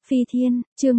Phi Thiên, chương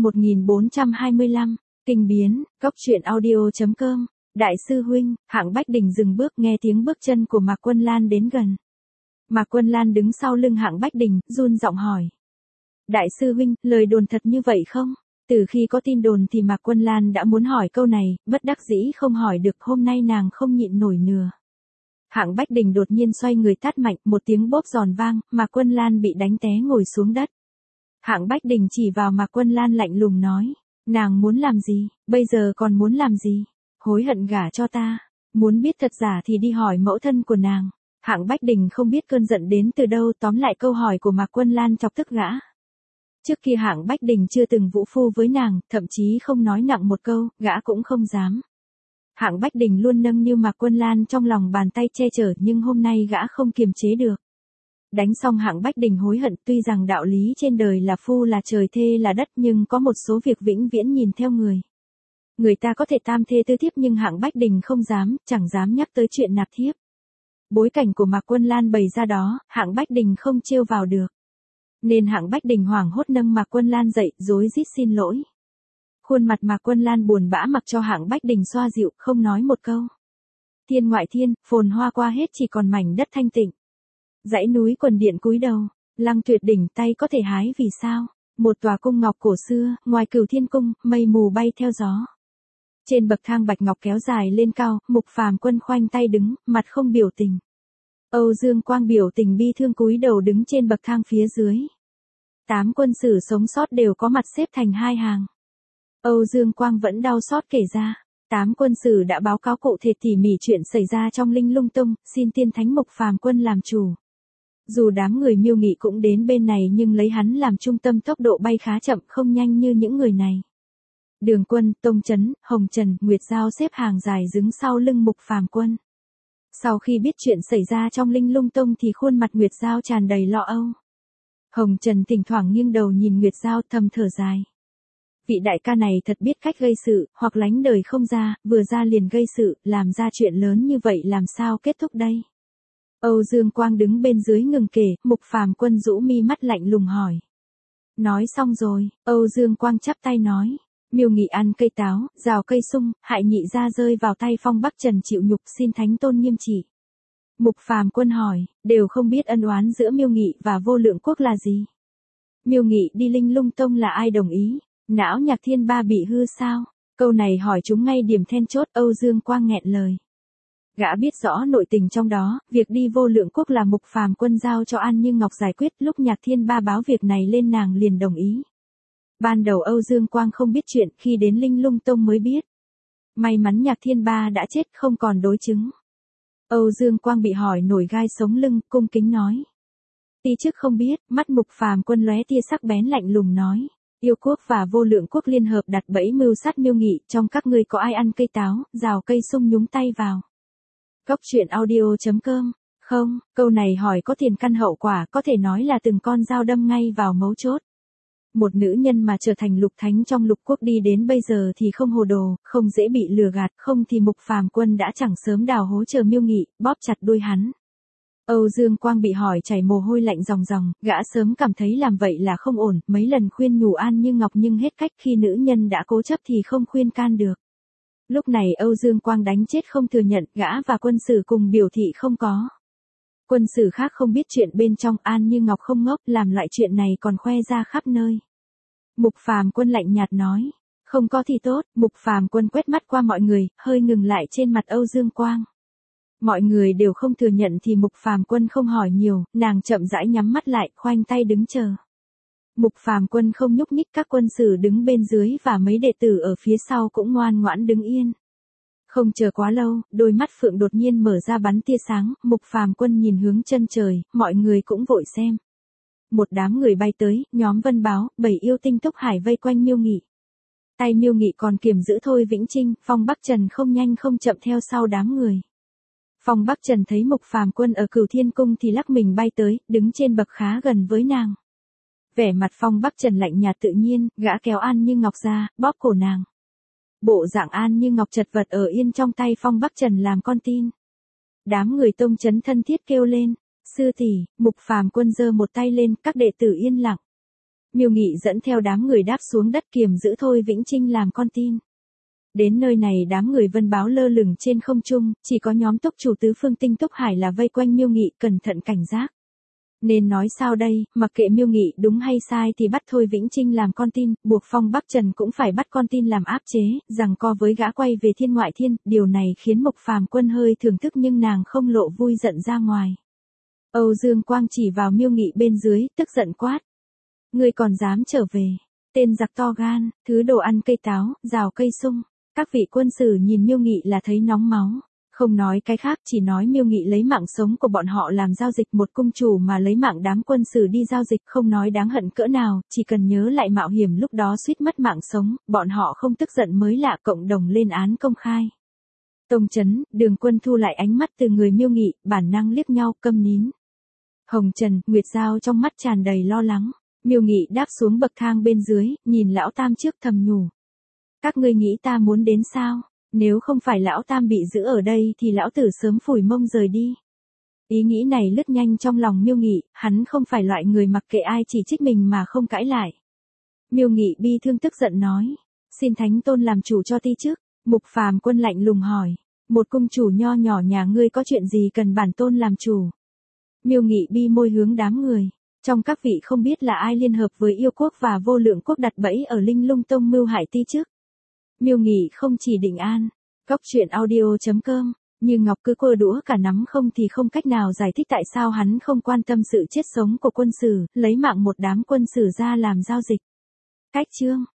1425, Kinh biến, cóc truyện audio.com, Đại sư huynh, Hạng Bách Đình dừng bước nghe tiếng bước chân của Mạc Quân Lan đến gần. Mạc Quân Lan đứng sau lưng Hạng Bách Đình, run giọng hỏi. Đại sư huynh, lời đồn thật như vậy không? Từ khi có tin đồn thì Mạc Quân Lan đã muốn hỏi câu này, bất đắc dĩ không hỏi được, hôm nay nàng không nhịn nổi nữa. Hạng Bách Đình đột nhiên xoay người tát mạnh, một tiếng bóp giòn vang, Mạc Quân Lan bị đánh té ngồi xuống đất. Hạng Bách Đình chỉ vào Mạc Quân Lan lạnh lùng nói, nàng muốn làm gì, bây giờ còn muốn làm gì, hối hận gả cho ta, muốn biết thật giả thì đi hỏi mẫu thân của nàng. Hạng Bách Đình không biết cơn giận đến từ đâu, tóm lại câu hỏi của Mạc Quân Lan chọc tức gã. Trước kia Hạng Bách Đình chưa từng vũ phu với nàng, thậm chí không nói nặng một câu, gã cũng không dám. Hạng Bách Đình luôn nâng niu Mạc Quân Lan trong lòng bàn tay che chở, nhưng hôm nay gã không kiềm chế được. Đánh xong Hạng Bách Đình hối hận, tuy rằng đạo lý trên đời là phu là trời thê là đất, nhưng có một số việc vĩnh viễn nhìn theo người. Người ta có thể tam thê tư thiếp nhưng Hạng Bách Đình không dám, chẳng dám nhắc tới chuyện nạp thiếp. Bối cảnh của Mạc Quân Lan bày ra đó, Hạng Bách Đình không trêu vào được. Nên Hạng Bách Đình hoảng hốt nâng Mạc Quân Lan dậy, rối rít xin lỗi. Khuôn mặt Mạc Quân Lan buồn bã mặc cho Hạng Bách Đình xoa dịu, không nói một câu. Thiên ngoại thiên, phồn hoa qua hết chỉ còn mảnh đất thanh tịnh. Dãy núi quần điện cúi đầu, Lăng Tuyệt đỉnh tay có thể hái vì sao? Một tòa cung ngọc cổ xưa, ngoài Cửu Thiên cung, mây mù bay theo gió. Trên bậc thang bạch ngọc kéo dài lên cao, Mục Phàm Quân khoanh tay đứng, mặt không biểu tình. Âu Dương Quang biểu tình bi thương cúi đầu đứng trên bậc thang phía dưới. 8 quân sử sống sót đều có mặt xếp thành hai hàng. Âu Dương Quang vẫn đau xót kể ra. 8 quân sử đã báo cáo cụ thể tỉ mỉ chuyện xảy ra trong Linh Lung Tông, xin tiên thánh Mục Phàm Quân làm chủ. Dù đám người Miêu Nghị cũng đến bên này nhưng lấy hắn làm trung tâm, tốc độ bay khá chậm, không nhanh như những người này. Đường Quân, Tông Chấn, Hồng Trần, Nguyệt Giao xếp hàng dài đứng sau lưng Mục Phàm Quân. Sau khi biết chuyện xảy ra trong Linh Lung Tông thì khuôn mặt Nguyệt Giao tràn đầy lo âu. Hồng Trần thỉnh thoảng nghiêng đầu nhìn Nguyệt Giao thầm thở dài. Vị đại ca này thật biết cách gây sự, hoặc lánh đời không ra, vừa ra liền gây sự, làm ra chuyện lớn như vậy làm sao kết thúc đây? Âu Dương Quang đứng bên dưới ngừng kể, Mục Phàm Quân rũ mi mắt lạnh lùng hỏi. Nói xong rồi, Âu Dương Quang chắp tay nói. Miêu Nghị ăn cây táo, rào cây sung, hại nhị gia rơi vào tay Phong Bắc Trần chịu nhục, xin thánh tôn nghiêm trị. Mục Phàm Quân hỏi, đều không biết ân oán giữa Miêu Nghị và Vô Lượng Quốc là gì? Miêu Nghị đi Linh Lung Tông là ai đồng ý? Não Nhạc Thiên Ba bị hư sao? Câu này hỏi chúng ngay điểm then chốt, Âu Dương Quang nghẹn lời. Gã biết rõ nội tình trong đó, việc đi Vô Lượng Quốc là Mục Phàm Quân giao cho An Như Ngọc giải quyết, lúc Nhạc Thiên Ba báo việc này lên nàng liền đồng ý. Ban đầu Âu Dương Quang không biết chuyện, khi đến Linh Lung Tông mới biết. May mắn Nhạc Thiên Ba đã chết, không còn đối chứng. Âu Dương Quang bị hỏi nổi gai sống lưng, cung kính nói. Ti chức không biết, mắt Mục Phàm Quân lóe tia sắc bén lạnh lùng nói. Yêu Quốc và Vô Lượng Quốc liên hợp đặt bẫy mưu sát Miêu Nghị, trong các ngươi có ai ăn cây táo, rào cây sung nhúng tay vào? Cóc truyện audio.com. Không, câu này hỏi có tiền căn hậu quả, có thể nói là từng con dao đâm ngay vào mấu chốt. Một nữ nhân mà trở thành lục thánh trong lục quốc đi đến bây giờ thì không hồ đồ, không dễ bị lừa gạt, không thì Mục Phàm Quân đã chẳng sớm đào hố chờ Miêu Nghị, bóp chặt đuôi hắn. Âu Dương Quang bị hỏi chảy mồ hôi lạnh ròng ròng, gã sớm cảm thấy làm vậy là không ổn, mấy lần khuyên nhủ An Như Ngọc nhưng hết cách, khi nữ nhân đã cố chấp thì không khuyên can được. Lúc này Âu Dương Quang đánh chết không thừa nhận, gã và quân sử cùng biểu thị không có. Quân sử khác không biết chuyện bên trong, An Như Ngọc không ngốc, làm loại chuyện này còn khoe ra khắp nơi. Mục Phàm Quân lạnh nhạt nói, không có thì tốt. Mục Phàm Quân quét mắt qua mọi người, hơi ngừng lại trên mặt Âu Dương Quang. Mọi người đều không thừa nhận thì Mục Phàm Quân không hỏi nhiều, nàng chậm rãi nhắm mắt lại, khoanh tay đứng chờ. Mục Phàm Quân không nhúc nhích, các quân sử đứng bên dưới và mấy đệ tử ở phía sau cũng ngoan ngoãn đứng yên. Không chờ quá lâu, đôi mắt phượng đột nhiên mở ra bắn tia sáng, Mục Phàm Quân nhìn hướng chân trời, mọi người cũng vội xem. Một đám người bay tới, nhóm Vân Báo, 7 yêu tinh túc hải vây quanh Miêu Nghị. Tay Miêu Nghị còn kiềm giữ Thôi Vĩnh Trinh, Phong Bắc Trần không nhanh không chậm theo sau đám người. Phong Bắc Trần thấy Mục Phàm Quân ở Cửu Thiên cung thì lắc mình bay tới, đứng trên bậc khá gần với nàng. Vẻ mặt Phong Bắc Trần lạnh nhạt tự nhiên, gã kéo An Như Ngọc ra, bóp cổ nàng. Bộ dạng An Như Ngọc chật vật ở yên trong tay Phong Bắc Trần làm con tin. Đám người Tông Chấn thân thiết kêu lên, sư tỷ. Mục Phàm Quân giơ một tay lên, các đệ tử yên lặng. Miêu Nghị dẫn theo đám người đáp xuống đất kiềm giữ Thôi Vĩnh Trinh làm con tin. Đến nơi này đám người Vân Báo lơ lửng trên không trung, chỉ có nhóm túc chủ tứ phương tinh túc hải là vây quanh Miêu Nghị cẩn thận cảnh giác. Nên nói sao đây, mặc kệ Miêu Nghị đúng hay sai thì bắt Thôi Vĩnh Trinh làm con tin, buộc Phong Bắc Trần cũng phải bắt con tin làm áp chế, giằng co với gã quay về thiên ngoại thiên, điều này khiến Mục Phàm Quân hơi thưởng thức nhưng nàng không lộ vui giận ra ngoài. Âu Dương Quang chỉ vào Miêu Nghị bên dưới, tức giận quát. Ngươi còn dám trở về, tên giặc to gan, thứ đồ ăn cây táo, rào cây sung. Các vị quân sử nhìn Miêu Nghị là thấy nóng máu. Không nói cái khác, chỉ nói Miêu Nghị lấy mạng sống của bọn họ làm giao dịch, một cung chủ mà lấy mạng đám quân sử đi giao dịch không nói đáng hận cỡ nào, chỉ cần nhớ lại mạo hiểm lúc đó suýt mất mạng sống, bọn họ không tức giận mới lạ, cộng đồng lên án công khai. Tông Chấn, Đường Quân thu lại ánh mắt từ người Miêu Nghị, bản năng liếc nhau, câm nín. Hồng Trần, Nguyệt Giao trong mắt tràn đầy lo lắng. Miêu Nghị đáp xuống bậc thang bên dưới, nhìn lão tam trước thầm nhủ. Các ngươi nghĩ ta muốn đến sao? Nếu không phải lão tam bị giữ ở đây thì lão tử sớm phủi mông rời đi. Ý nghĩ này lướt nhanh trong lòng Miêu Nghị, hắn không phải loại người mặc kệ ai chỉ trích mình mà không cãi lại. Miêu Nghị bi thương tức giận nói, xin Thánh Tôn làm chủ cho ti trước. Mục Phàm Quân lạnh lùng hỏi, một cung chủ nho nhỏ nhà ngươi có chuyện gì cần bản tôn làm chủ? Miêu Nghị bi môi hướng đám người. Trong các vị không biết là ai liên hợp với Yêu Quốc và Vô Lượng Quốc đặt bẫy ở Linh Lung Tông mưu hại ti trước. Miêu Nghị không chỉ định an. Góc truyện audio.com, như Ngọc cứ quơ đũa cả nắm không thì không cách nào giải thích tại sao hắn không quan tâm sự chết sống của quân sử, lấy mạng một đám quân sử ra làm giao dịch. Cách chương.